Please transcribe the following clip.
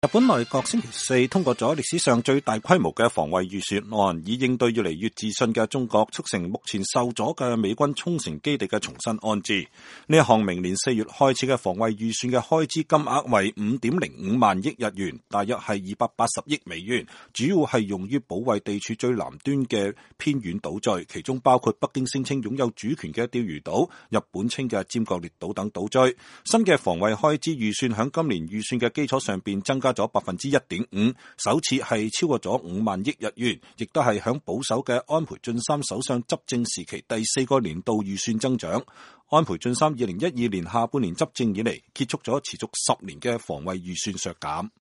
日本內閣星期四通過咗歷史上最大規模嘅防衛預算案，以應對越嚟越自信嘅中國，促成目前受阻嘅美軍沖繩基地嘅重新安置。呢一項明年4月開始嘅防衛預算嘅開支金額為5.05萬億日元，大約係280億美元，主要係用於保衛地處最南端嘅偏遠島嶼，其中包括北京聲稱擁有主權嘅釣魚島、日本稱嘅尖閣列島等島嶼。新嘅防衛開支預算響今年預算嘅基礎上邊增加咗1.5%，首次係超過咗5萬億日元，亦都係響保守嘅安倍晉三首相執政時期第4個年度預算增長。安倍晉三2012年下半年執政以嚟，結束咗持續10年嘅防衛預算削減。